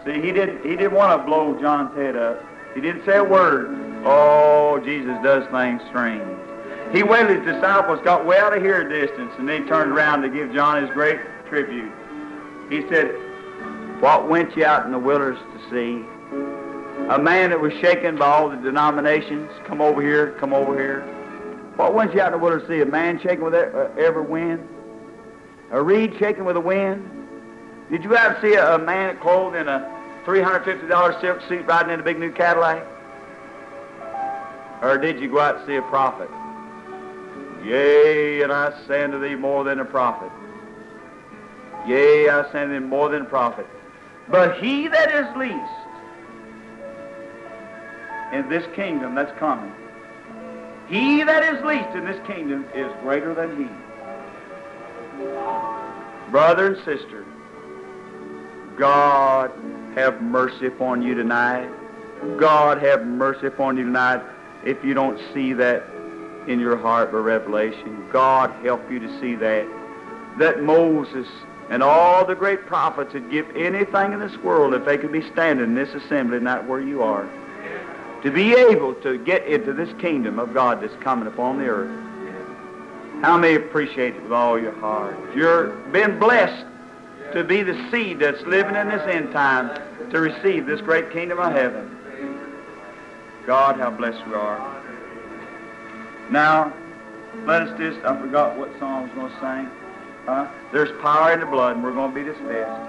See, he didn't want to blow John's head up. He didn't say a word. Oh, Jesus does things strange. He waited his disciples, got way out of here distance, and they turned around to give John his great tribute. He said, what went you out in the wilderness to see? A man that was shaken by all the denominations. Come over here, come over here. What went you out in the wilderness to see? A man shaken with every wind? A reed shaken with the wind? Did you ever see a man clothed in a $350 silk suit riding in a big new Cadillac? Or did you go out to see a prophet? Yea, and I say unto thee more than a prophet. Yea, I say unto thee more than a prophet. But he that is least in this kingdom that's coming, he that is least in this kingdom is greater than he. Brother and sister, God have mercy upon you tonight. God have mercy upon you tonight if you don't see that in your heart by revelation. God help you to see that Moses and all the great prophets would give anything in this world if they could be standing in this assembly, not where you are, to be able to get into this kingdom of God that's coming upon the earth. How many appreciate it with all your heart? You've been blessed to be the seed that's living in this end time to receive this great kingdom of heaven. God, how blessed we are. Now, let us just, I forgot what song I was going to sing. There's power in the blood, and we're going to be dismissed.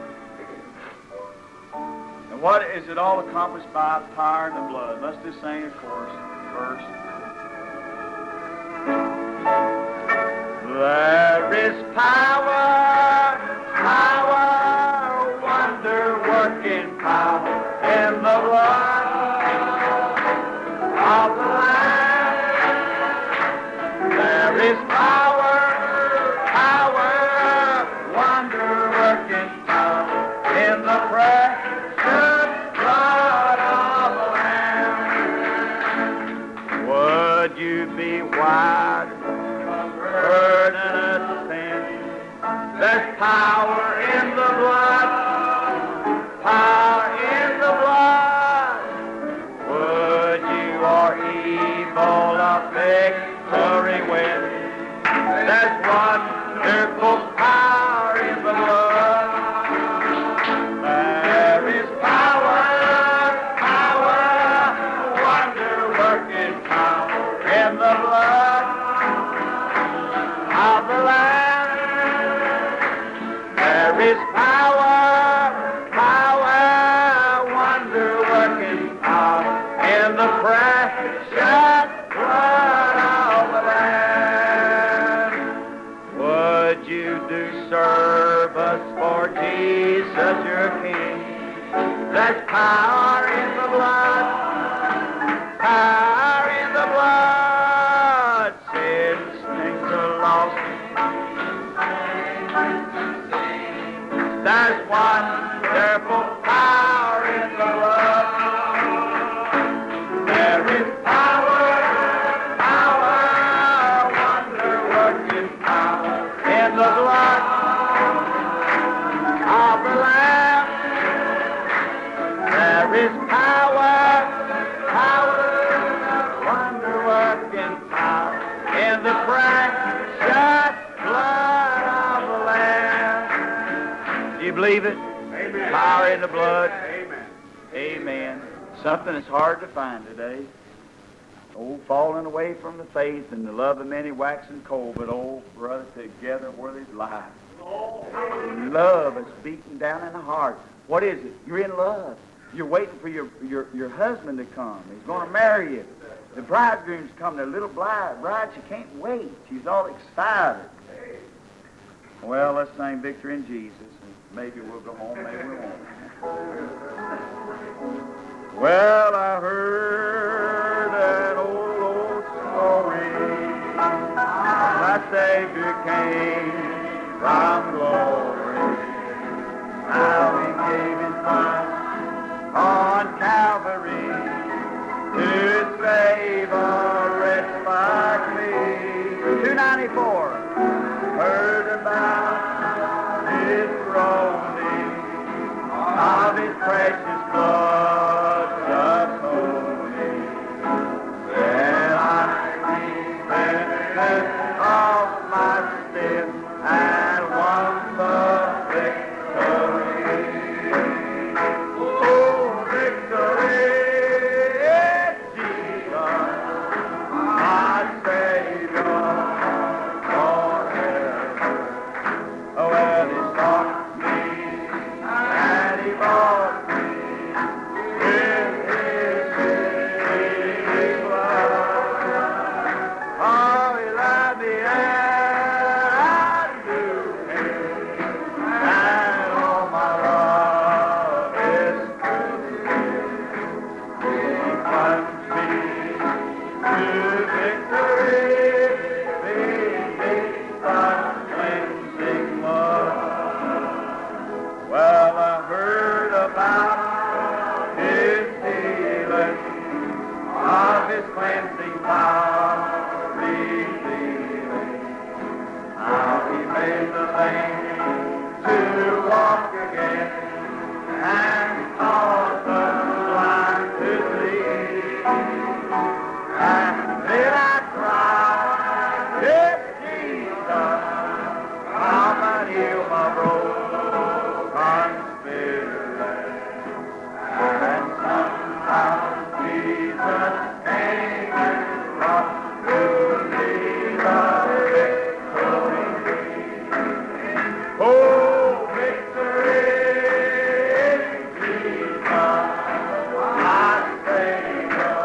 And what is it all accomplished by? Power in the blood. Let's just sing a chorus first. There is power, power, wonder-working power in the blood of the Lamb. There is power, power, wonder-working power in the precious blood of the Lamb. Would you be wide of burden of sin? There's power in the blood, power in the blood. Would you or evil a victory win? There's wonderful power in the blood. There is power, power, wonder-working power in the blood of the Lamb. There is power, power, wonder-working power in the precious blood of the Lamb. Would you do service for Jesus your King? There's power in the blood, power in the blood. Sin's things are lost. There's wonderful power in the blood. There is power, power, wonder-working power in the blood of the Lamb. There is power, power, wonder-working power in the precious blood of the Lamb. Do you believe it? Amen. Power in the blood. Amen. Amen. Something that's hard to find today. Oh, falling away from the faith and the love of many waxing cold, but oh, brother, together where there's life. Love is beating down in the heart. What is it? You're in love. You're waiting for your husband to come. He's going to marry you. The bridegroom's coming. The little bride, she can't wait. She's all excited. Well, let's sing Victory in Jesus, and maybe we'll go home, maybe we won't. Well, I heard an old story. My Savior came from glory. How he gave his life on Calvary to save a wretch like me. 294. Heard about his groaning, of his precious blood just hold me. Well, I repented of my sin and won the victory. Oh, victory in Jesus, my Savior forever. Oh, well, He sought me and He bought me with His healing blood. Oh, He loved me and I knew Him, and all my love is true. He plunged me to victory beneath the cleansing blood. Well, I heard about His healing, of His cleansing power revealing, how He made the lame to walk again and caused the blind to see. And then I cried, "If Jesus, come and heal my broken spirit." And somehow Jesus came and brought to me the victory. Oh, victory in Jesus, my Savior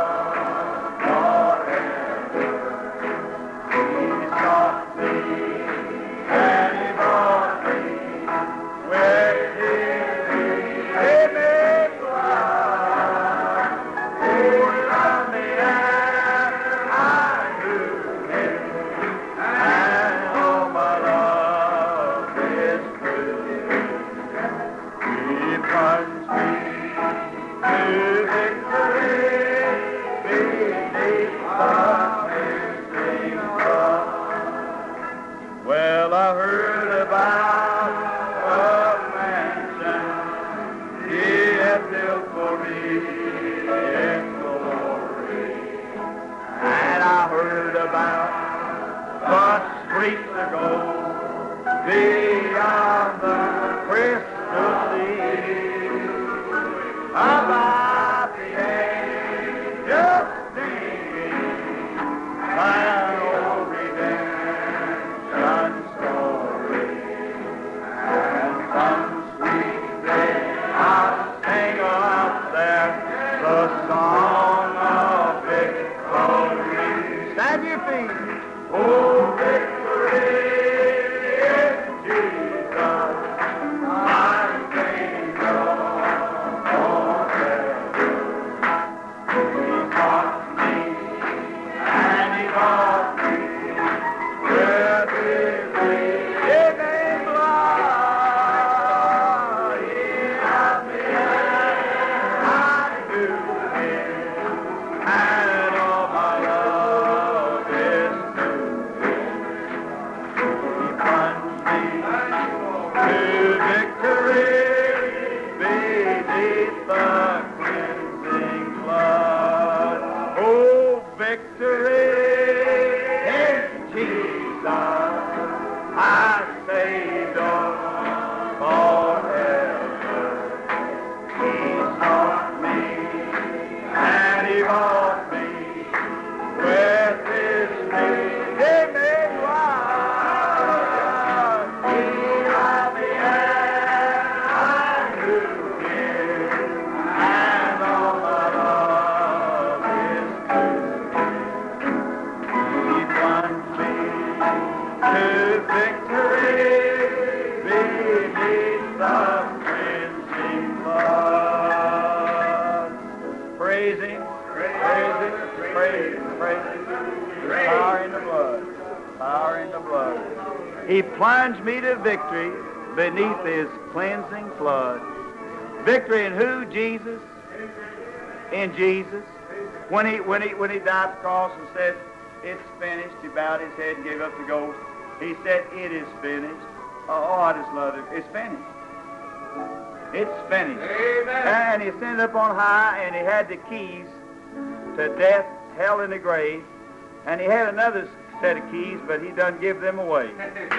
forever. He sought me and He bought me with His healing blood. Oh, He loved me and I knew Him, and all my love is true. He plunged me to victory beneath the cleansing blood. Well, I heard about a mansion He had built for me in glory, and I heard about the streets of gold beyond the crystal sea, about the angels singing an old redemption story. And some sweet day I'll sing up there the song of victory. Stand your feet. Oh, victory in Jesus, my Savior forever. He taught me and He bought me with His healing blood. He loved me and I knew Him, and all my love is true. He plunged me to victory beneath the cleansing blood. Oh, victory in Jesus, my Savior forever. He sought me and He bought me with His healing blood. He loved me and I knew Him, and all my love is true. He plunged me to victory beneath the cleansing blood. Praise Him, praise Him, praise Him, praise Him. Power in the blood, power in the blood. He plunged me to victory beneath His cleansing flood. Victory in who? Jesus. In Jesus. When he died on the cross and said, "It's finished," He bowed His head and gave up the ghost. He said, "It is finished." Oh, I just love it. It's finished. It's finished. Amen. And he ascended up on high, and he had the keys to death, hell, and the grave. And he had another set of keys, but he doesn't give them away.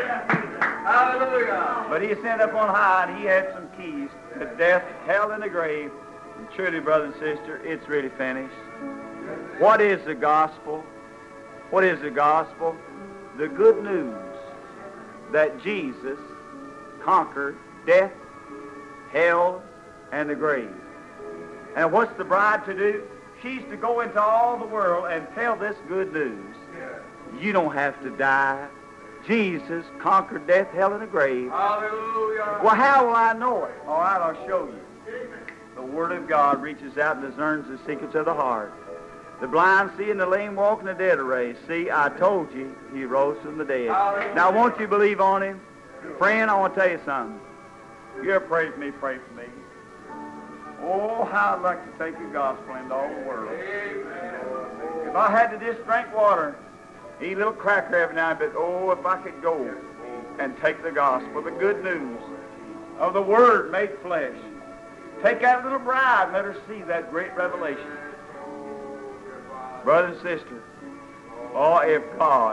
Hallelujah. But he ascended up on high, and he had some keys to death, hell, and the grave. And truly, brother and sister, it's really finished. What is the gospel? What is the gospel? The good news that Jesus conquered death, hell, and the grave. And what's the bride to do? She's to go into all the world and tell this good news. You don't have to die. Jesus conquered death, hell, and the grave. Hallelujah. Well, how will I know it? All right, I'll show you. The Word of God reaches out and discerns the secrets of the heart. The blind see and the lame walk and the dead are raised. See, I told you he rose from the dead. Hallelujah. Now, won't you believe on him? Friend, I want to tell you something. You ever pray for me, pray for me. Oh, how I'd like to take the gospel into all the world. If I had to just drink water, eat a little cracker every now and then, oh, if I could go and take the gospel, the good news of the Word made flesh. Take that little bride and let her see that great revelation. Brother and sister, oh, if God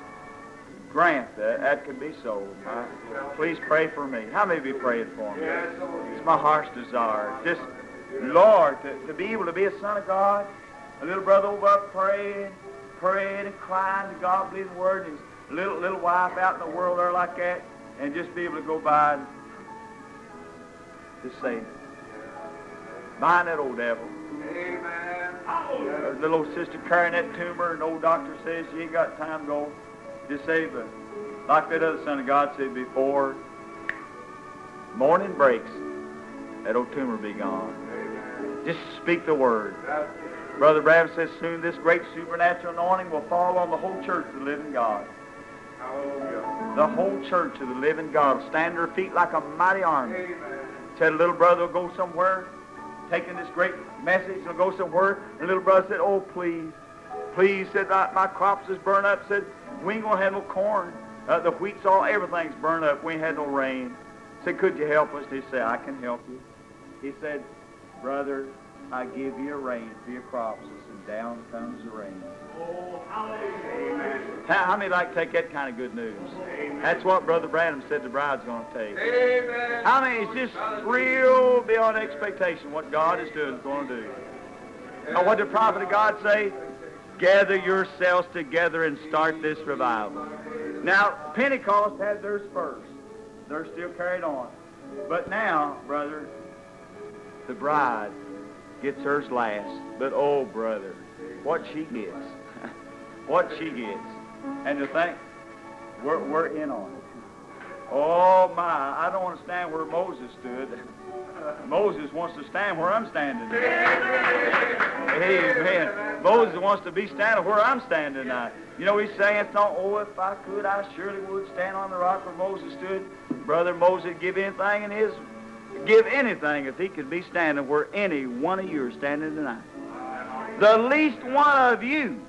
grant that could be so. Please pray for me. How many of you praying for me? It's my heart's desire. Just, Lord, to be able to be a son of God. A little brother over up praying and crying to God, believing the Word, and his little wife out in the world there like that, and just be able to go by and just say, bind that old devil. Amen. Little old sister carrying that tumor, and the old doctor says she ain't got time to go. Just say, but like that other son of God said before, morning breaks, that old tumor be gone. Just speak the word. Brother Branham says soon this great supernatural anointing will fall on the whole church of the living God. Hallelujah. The whole church of the living God will stand to their feet like a mighty army. Amen. Said a little brother will go somewhere, taking this great message, will go somewhere, and the little brother said, oh, please, said, my crops is burned up. Said, we ain't going to have no corn. The wheat's everything's burned up. We ain't had no rain. Said, could you help us? He said, I can help you. He said, brother, I give you a rain for your crops. And down comes the rain. Oh, hallelujah. Amen. How many like to take that kind of good news? Amen. That's what Brother Branham said the bride's going to take. Amen. How many is just real beyond expectation what God is doing, is going to do? Now, what did the prophet of God say? Gather yourselves together and start this revival. Now, Pentecost had theirs first. They're still carried on. But now, brother, the bride gets hers last. But, oh, brother, what she gets. What she gets. And to think, we're in on it. Oh, my, I don't want to stand where Moses stood. Moses wants to stand where I'm standing. Amen. Moses wants to be standing where I'm standing now. You know, he's saying, oh, if I could, I surely would stand on the rock where Moses stood. Brother Moses give anything if he could be standing where any one of you are standing tonight. The least one of you.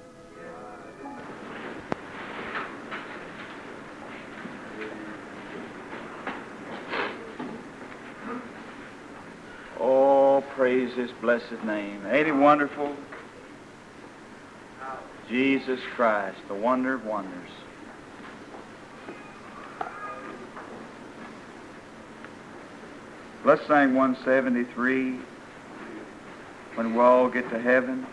Oh, praise his blessed name. Ain't he wonderful? Jesus Christ, the wonder of wonders. Let's sing 173 when we all get to heaven.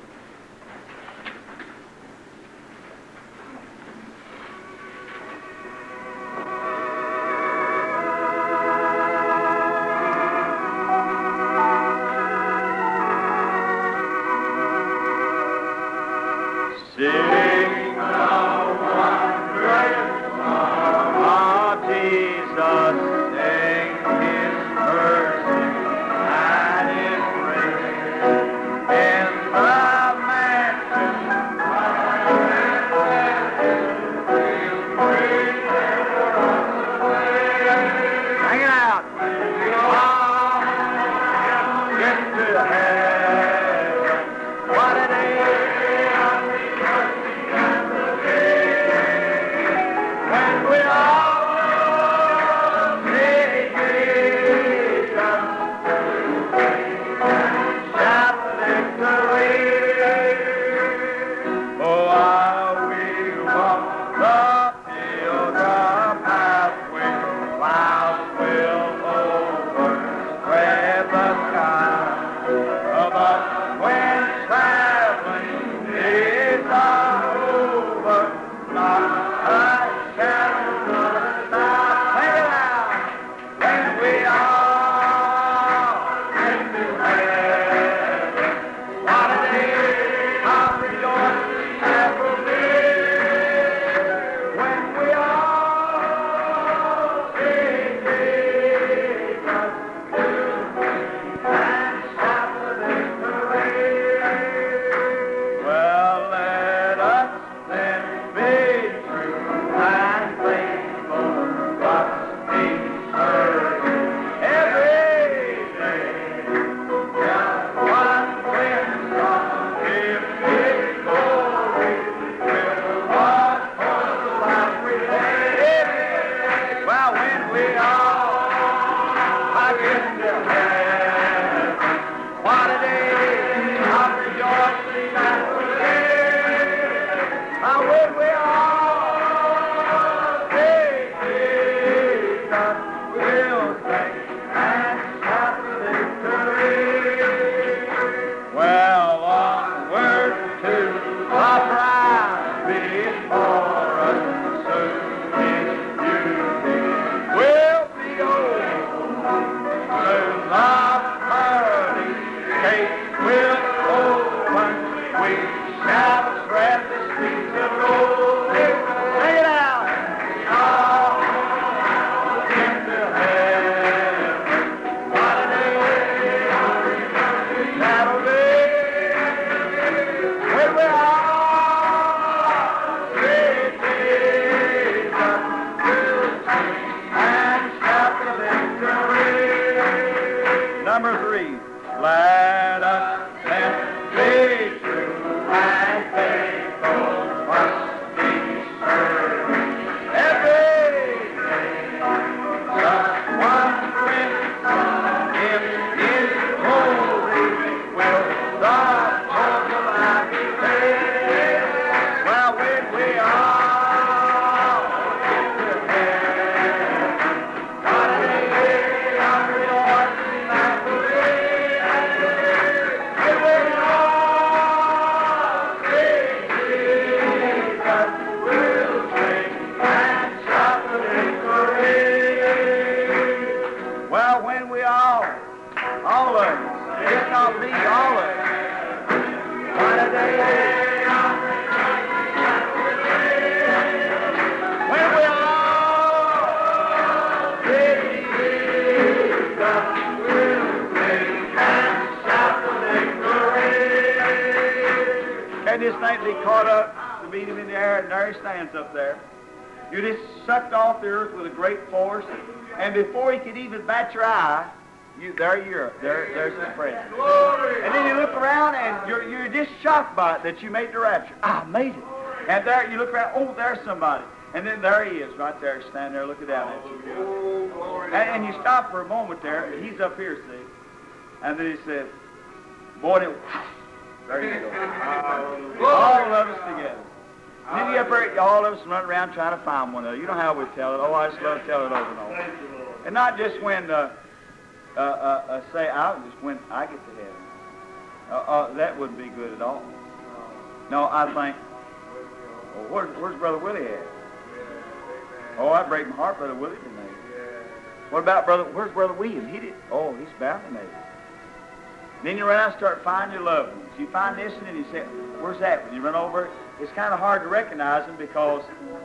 Sing the wondrous song of Jesus, sing his mercy and his grace in the mansion hang it out. Get to heaven. What a day. When we all say Jesus. the sky. But when traveling is over, not a shadow of doubt. Sing it out. When we all get to heaven, what a day of rejoicing that will be. When we all see Jesus and shout the victory. Well, let us then be true and faithful, trusting, serving every day. Just one glimpse of His glory will wash for the life we live. Well, when we all get to heaven, what a day of rejoicing that will be. When we all see Jesus, we'll sing and shout the victory. Well, onward to the prize before us, soon His beauty will be over. Soon the pearly gate will open. We shall tread the streets of gold. Sing it out. All get to heaven. What a day that'll be. When we all see Jesus, we'll sing and shout the victory. Number 3, let us then be true and faithful, trusting, serving every day. Just one glimpse of Him in glory will the total life pay. Well, when we all get to heaven, what a day of rejoicing that will be. When we all see Jesus, we'll sing and shout the victory. Well, when we all of us, if not me, all of us, what a day of rejoicing that will be. When we all see Jesus, we'll sing and shout the victory. And this thing be caught up to meet Him in the air, and there He stands up there. You just sucked off the earth with a great force, and before He could even bat your eye, there's His presence. And then you look around, and you're just shocked by it that you made the rapture. I made it. And there you look around, oh, there's somebody. And then there He is, right there, standing there looking down at you. And you stop for a moment there, and He's up here, see. And then He said, boy, there you go. All of us together. And then you up there, all of us run around trying to find one another. You know how we tell it. Oh, I just love telling it over and over. And not just when, say, just when I get to heaven. That wouldn't be good at all. No, I think, well, where's Brother Willie at? Oh, I break my heart, Brother Willie tonight. What about where's Brother William? He's bound to make it. Then you run out and start finding your loved ones. You find this and then you say, where's that? When you run over it, it's kind of hard to recognize them because,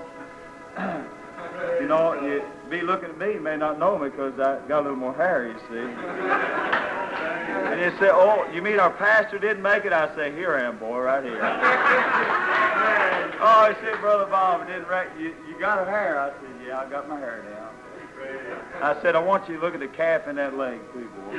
you know, you be looking at me, you may not know me because I got a little more hair, you see. And you say, oh, you mean our pastor didn't make it? I say, here I am, boy, right here. Oh, he said, Brother Bob, you got a hair? I said, yeah, I got my hair down. I said, I want you to look at the calf in that leg, too, boy.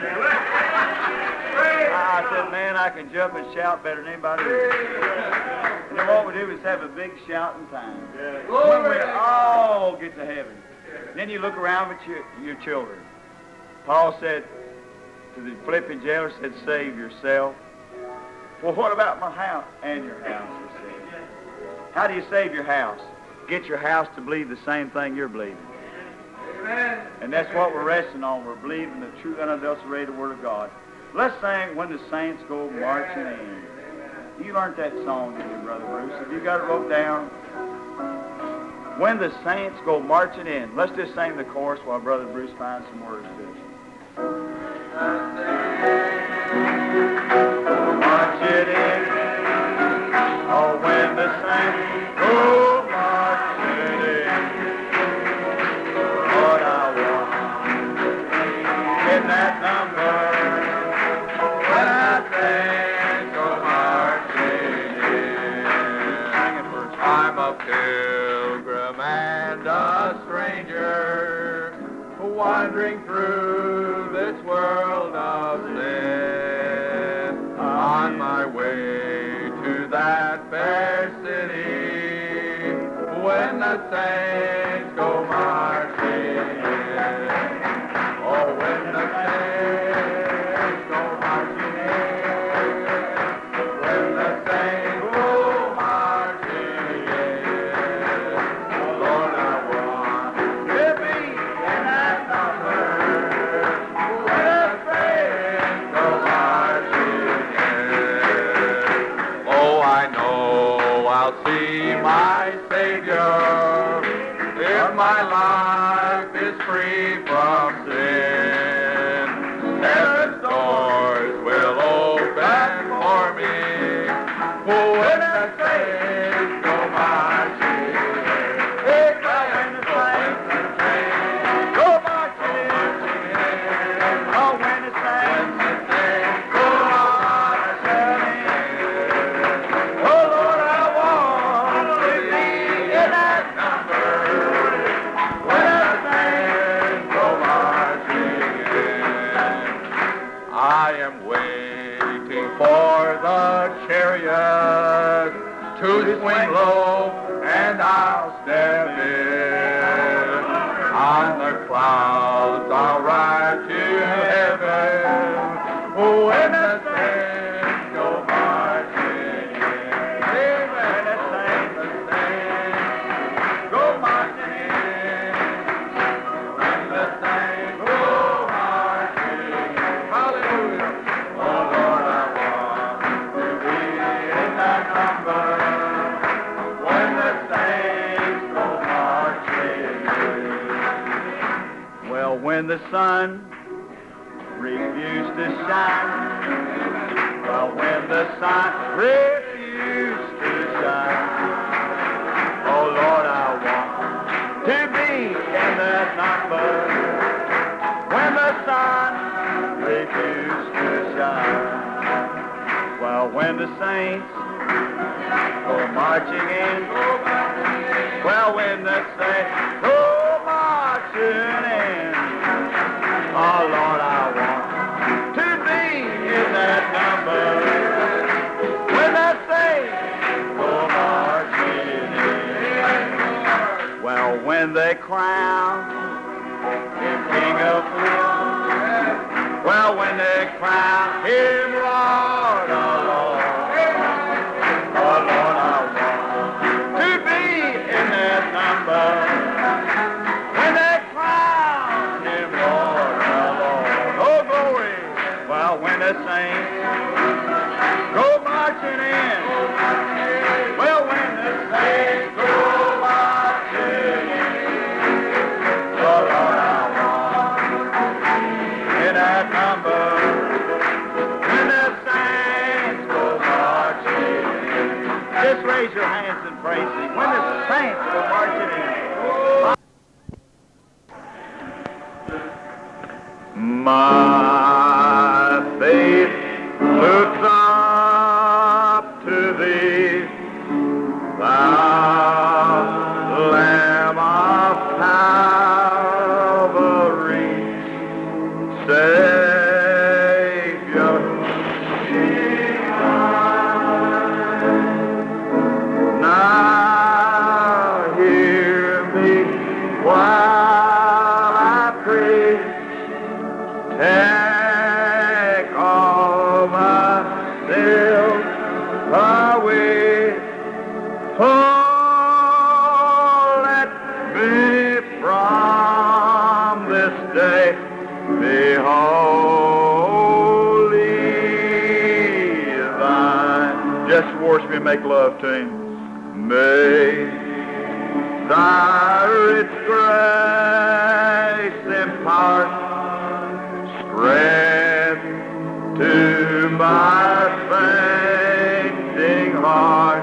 I said, man, I can jump and shout better than anybody else. And then what we do is have a big shouting time. When we all get to heaven. Then you look around at your children. Paul said to the Philippian jailer, said, save yourself. Well, what about my house and your house, he said. How do you save your house? Get your house to believe the same thing you're believing. And that's what we're resting on. We're believing the true unadulterated Word of God. Let's sing When the Saints Go Marching In. You learned that song, didn't you, Brother Bruce? Have you got it wrote down? When the Saints Go Marching In. Let's just sing the chorus while Brother Bruce finds some words to it. Marching in. Oh, when the saints go marching in. Lord, I want in that number. When I think go marching in. Sing it first. I'm a pilgrim and a stranger, wandering through this world of sin, on my way to that fair city, when the saints go marching in. Oh, when the saints go marching in, when the saints go marching in, Lord, I want to be in that number, when the saints go marching in. Oh, I know I'll see my Savior if my life is free from sin. Heaven's doors will open for me when the saints go marching in. When the saints go marching in. Oh, when the saints Go marching in. Oh, Lord, I want to be in that number. When the saints go marching in. I am waiting for the chariot to swing low, and I'll step in. On the clouds I'll ride to heaven. When the saints go marching in. When the saints go marching in. When the saints go marching in. Hallelujah. Oh, Lord, I want to be in that number. When the saints go marching in. Well, when the sun refused to shine. Well, when the sun refused to shine. Oh, Lord, I want to be in that number. When the sun refused to shine. Well, when the saints go marching in. Well, when the saints go marching in. Oh, Lord, I want to be in that number. When the saints go marching in. Well, when they crown him King of Kings. Well, when they crown him Lord of Lords. Oh, Lord, I want to be in that number. When they crown him Lord of Lords. Oh, glory. Well, when the saints go marching in. Well, when the saints go marching in. Oh, Lord, I want in that number. When the saints go marching in. Just raise your hands and praise Him. When the saints go marching in. My faith looks up to Thee, Thou Lamb of Calvary, Savior. Now hear me while I pray. Take all my sins away. Oh, let me from worship Him, make love to Him. May Thy rich grace impart strength to my fainting heart,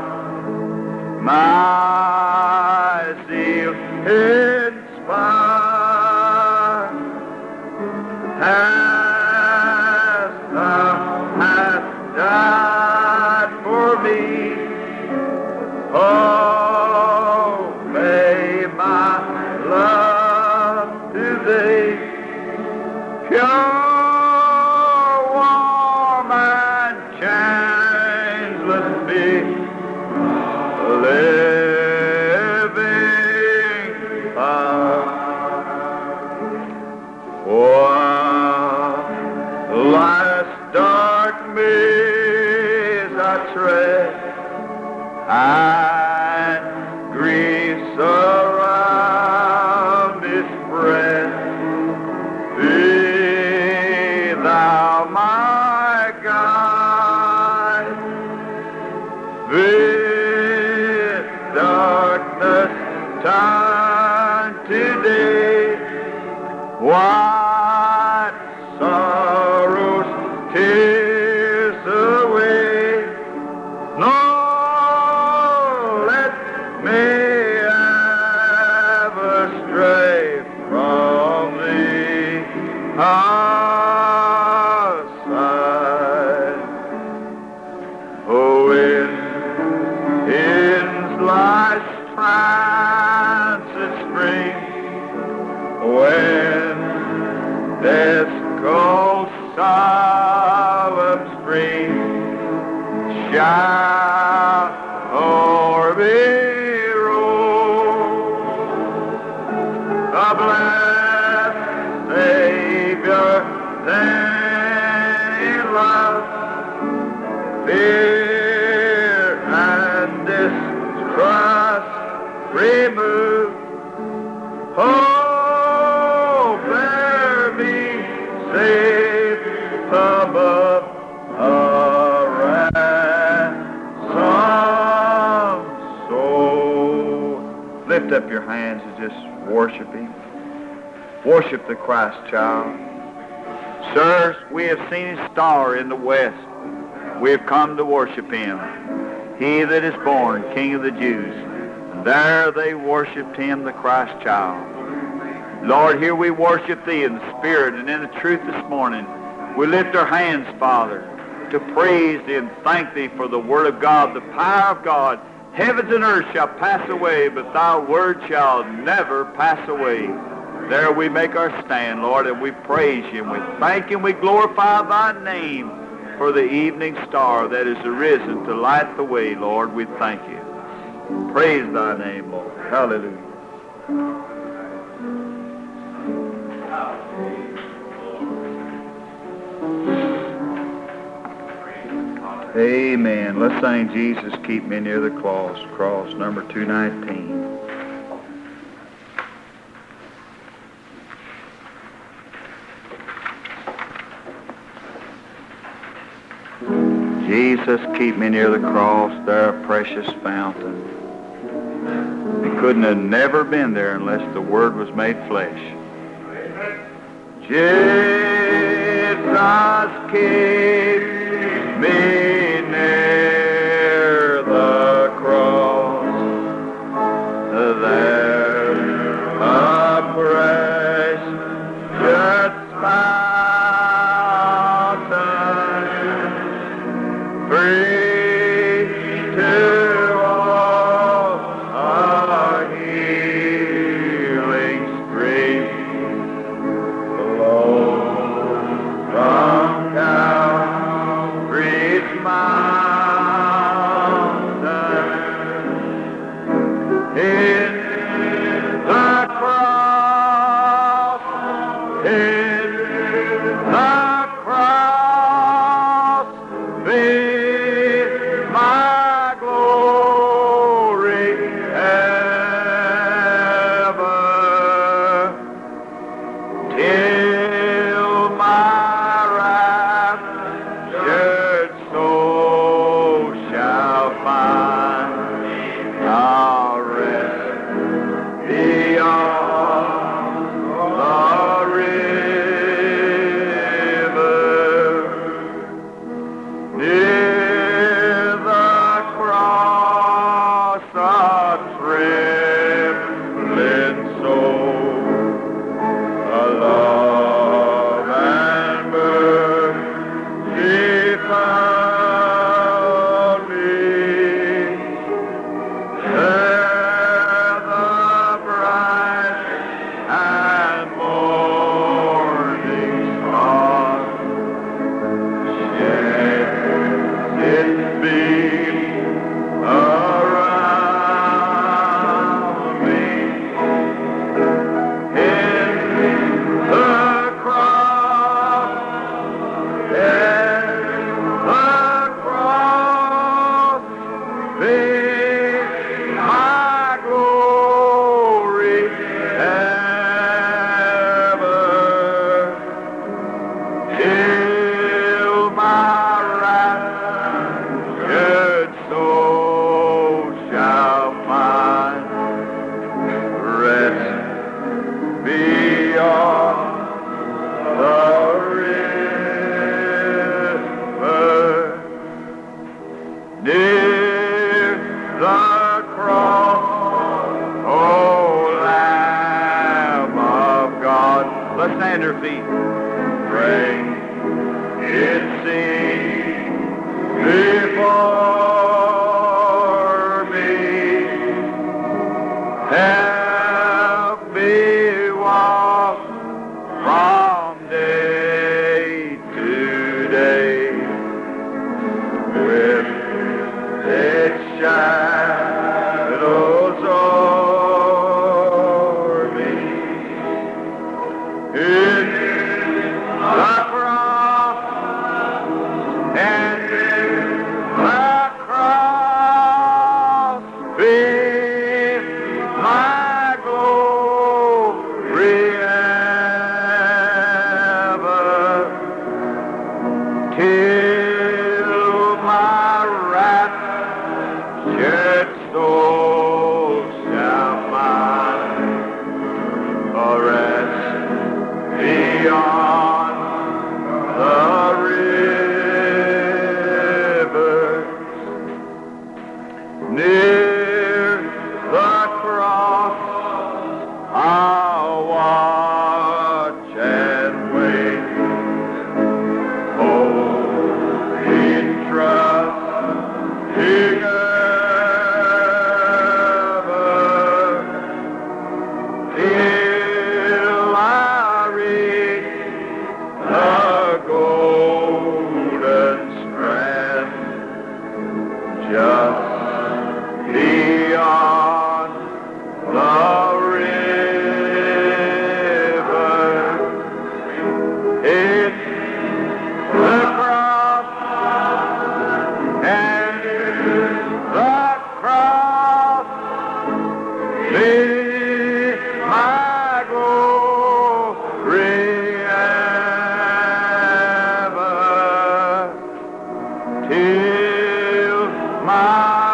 my zeal inspire. As Thou hast died for me, oh, may my love to Thee pure, warm, and changeless be, living fire. While life's dark maze I tread, and griefs around me spread, be Thou my guide. With darkness turn to day, what sorrows, tears away. Nor let me ever stray from Thee aside. Oh, in life's transit stream, when death's cold solemn stream shall o'er me roll, the blessed Savior then in love, fear and distrust remove. Oh, bear me safe above a ransom soul. Lift up your hands and just worship Him. Worship the Christ child. Sirs, we have seen His star in the west. We have come to worship Him. He that is born King of the Jews. And there they worshiped Him, the Christ child. Lord, here we worship Thee in the Spirit and in the truth this morning. We lift our hands, Father, to praise Thee and thank Thee for the Word of God, the power of God. Heavens and earth shall pass away, but Thy Word shall never pass away. There we make our stand, Lord, and we praise You, and we thank You, and we glorify Thy name for the evening star that is arisen to light the way, Lord. We thank You. Praise Thy name, Lord. Hallelujah. Amen. Let's sing Jesus Keep Me Near the Cross, number 219. Jesus, keep me near the cross, there a precious fountain. It couldn't have never been there unless the Word was made flesh. Jesus, keep me near the cross, there a precious fountain, free to all our healing stream, flow from Calvary's mountain. In the cross, in the cross, be found me. There the bright and morning star sheds its beam around me. In the cross, be my glory ever, till my raptured soul shall find rest beyond the river. Near the cross, oh Lamb of God. Let's stand to our feet. Pray it sing before me. Help me walk from day to day with its shadows o'er me. In the cross and in the cross be my glory ever, till my raptured soul shall find a rest beyond the rivers. Near the cross I'll watch and wait, in trust ever, till I reach the golden strand, just beyond the river. It's the cross and the cross be my glory ever, till my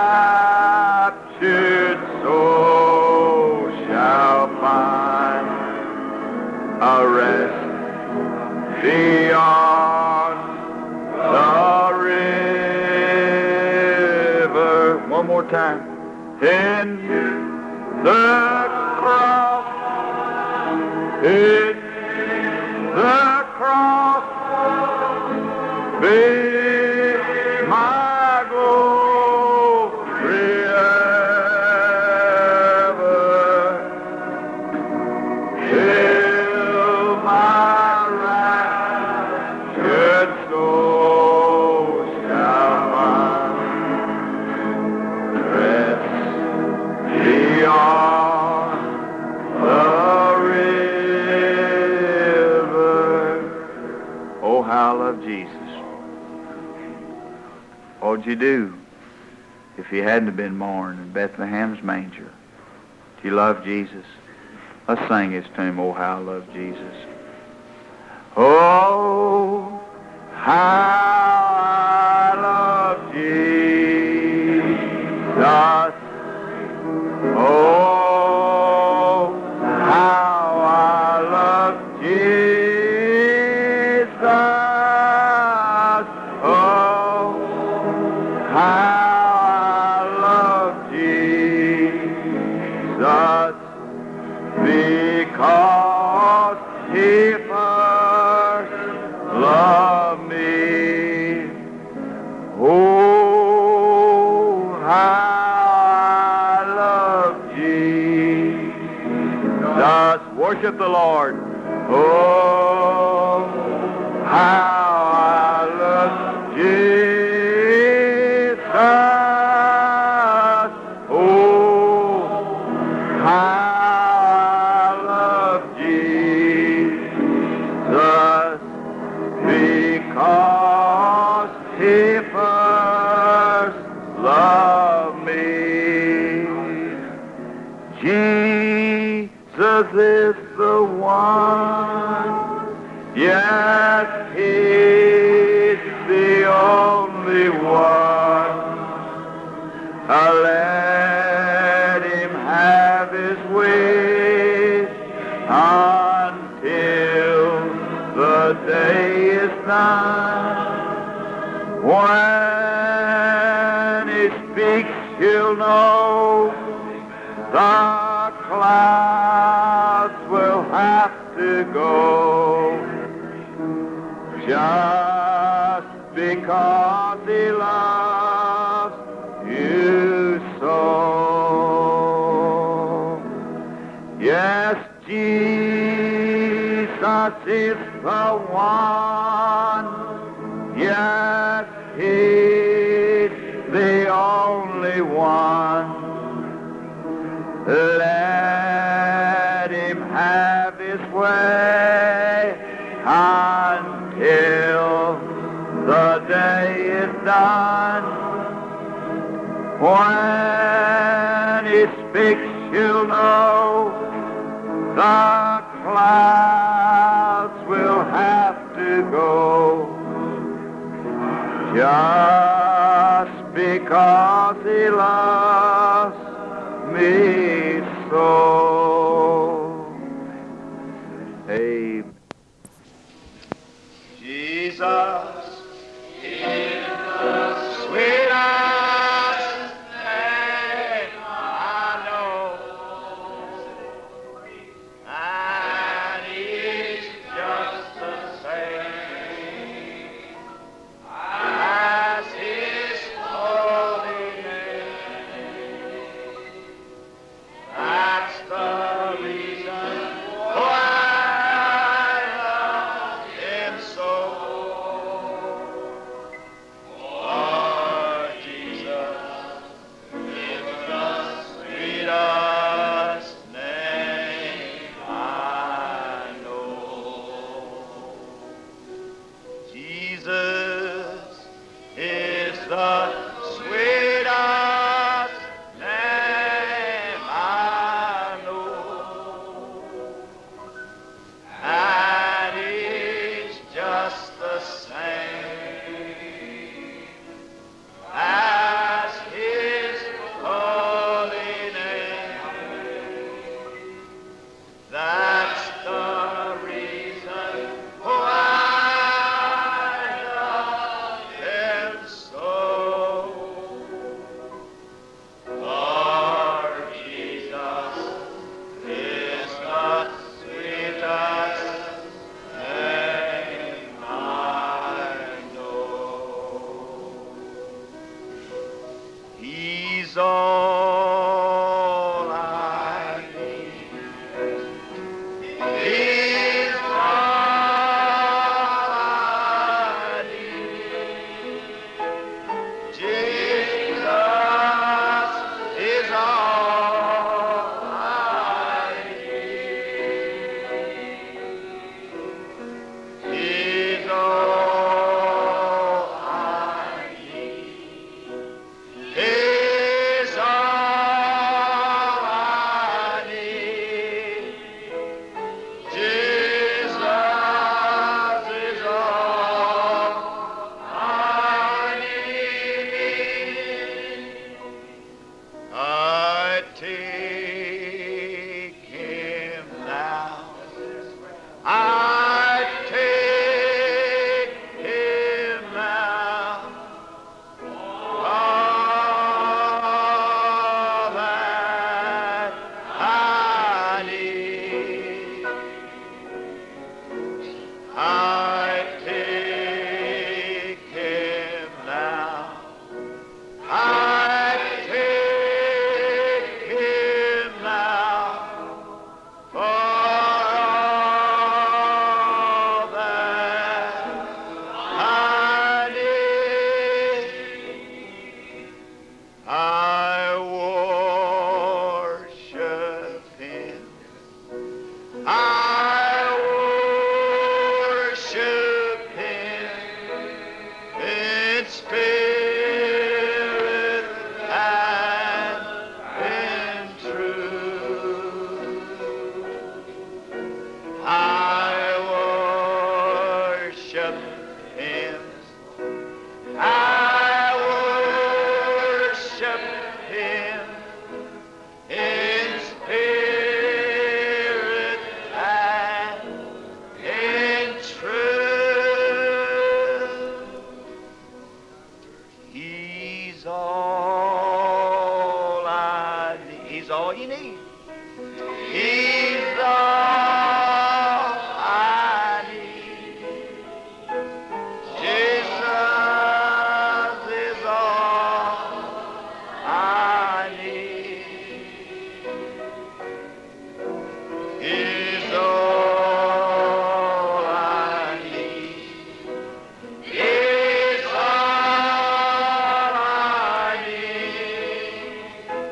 raptured soul shall find a rest beyond the river. One more time. In the cross, in the cross, be my glory ever, till my raptured soul shall find rest beyond the river. Oh, how I love Jesus. What would you do if he hadn't been born in Bethlehem's manger? Do you love Jesus? Let's sing this to him. Oh, how I love Jesus. Oh, how I love Jesus. Oh, how I love Jesus. Oh, how I love Jesus, because he first loved me. Oh, how I love Jesus. Worship the Lord. Oh, how I love Jesus. Oh, how I love Jesus, because He first loved me. Jesus is the one. Yes, He's the only one. Let Him have His way until the day is done. When He speaks, you'll know the clouds will have to go. Just because He loves you so. Yes, Jesus is the one. Yes, He's the only one. Let Him have His way until the day is done. When He speaks, you'll know the clouds will have to go. Just because He loves me so. Amen. Jesus is the sweetest name I know, and He's just the same as His holy name. That's the reason why I love Him so. For Jesus is the sweetest name I know. Jesus is the sweetest name I know, and He's just the same as His holy name. That's the reason why I love Him so. For Jesus is the sweetest name I know. He's all I need. He's all I need. Jesus is all I need. He's all I need. He's all you need. He's all I need. Jesus is all I need. He's all I need. He's all I need.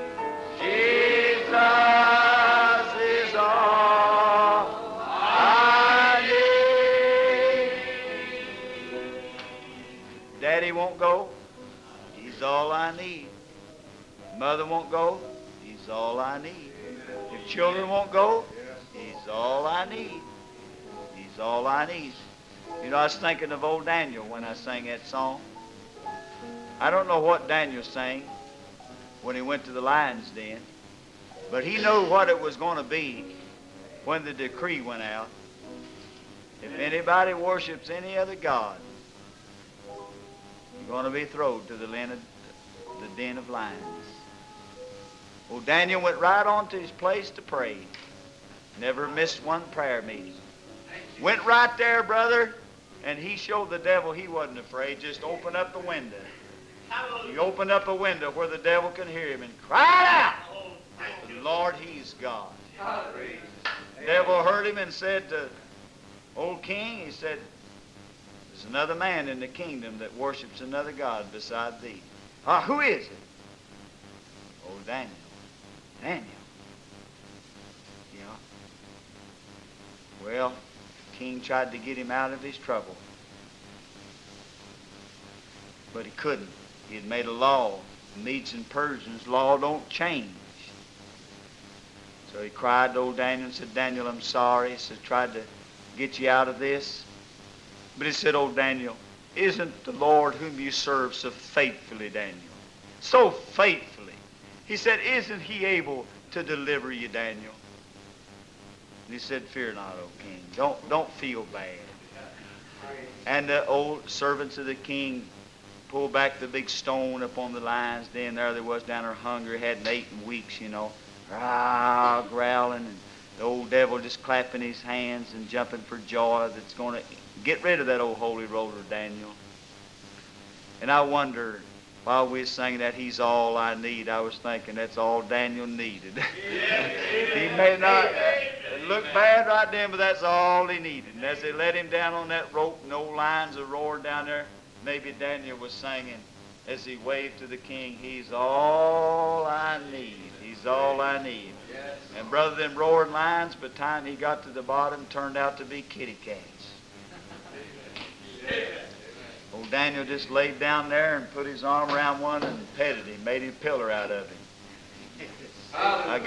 Jesus is all I need. Daddy won't go. He's all I need. Mother won't go. He's all I need. If children won't go, He's all I need. He's all I need. You know, I was thinking of old Daniel when I sang that song. I don't know what Daniel sang when he went to the lion's den, but he knew what it was going to be when the decree went out. If anybody worships any other god, you're going to be thrown to the den of lions. Well, Daniel went right on to his place to pray. Never missed one prayer meeting. Went right there, brother, and he showed the devil he wasn't afraid. Just open up the window. He opened up a window where the devil could hear him and cried out, "The Lord, He's God." The devil heard him and said to old king, he said, "There's another man in the kingdom that worships another god beside thee." Who is it? Oh, Daniel. Daniel. Yeah. Well, the king tried to get him out of his trouble, but he couldn't. He had made a law. The Medes and Persians' law don't change. So he cried to old Daniel and said, "Daniel, I'm sorry." He said, "Tried to get you out of this." But he said, "Old Daniel, isn't the Lord whom you serve so faithfully, Daniel? So faithfully." He said, "Isn't He able to deliver you, Daniel?" And he said, "Fear not, O king. Don't feel bad." And the old servants of the king pulled back the big stone up on the lion's den. There they was down there hungry, hadn't eaten in weeks, you know. Growling, and the old devil just clapping his hands and jumping for joy that's going to get rid of that old holy roller, Daniel. And I wonder, while we were singing that He's all I need, I was thinking that's all Daniel needed. He may not look bad right then, but that's all he needed. And as they let him down on that rope and old lions are roaring down there, maybe Daniel was singing as he waved to the king, "He's all I need. He's all I need." And brother, them roaring lions, by the time he got to the bottom, turned out to be kitty cats. Old Daniel just laid down there and put his arm around one and petted him, made him a pillar out of him. I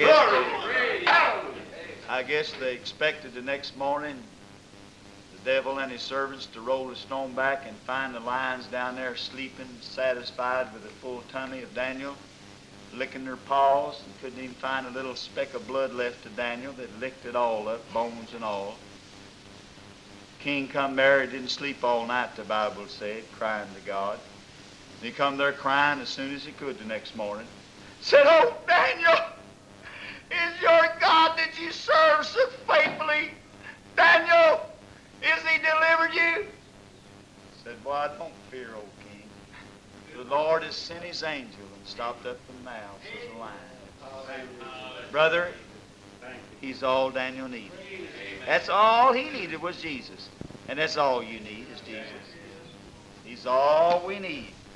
guess they expected the next morning the devil and his servants to roll the stone back and find the lions down there sleeping, satisfied with the full tummy of Daniel, licking their paws, and couldn't even find a little speck of blood left to Daniel. They'd licked it all up, bones and all. King come there, he didn't sleep all night, the Bible said, crying to God. And he come there crying as soon as he could the next morning. Said, "Oh, Daniel, is your God that you serve so faithfully, Daniel, is He delivered you?" Said, "Boy, I don't fear, O king. The Lord has sent His angel and stopped up the mouths of the lion." Brother, He's all Daniel needed. That's all he needed was Jesus. And that's all you need is Jesus. He's all we need.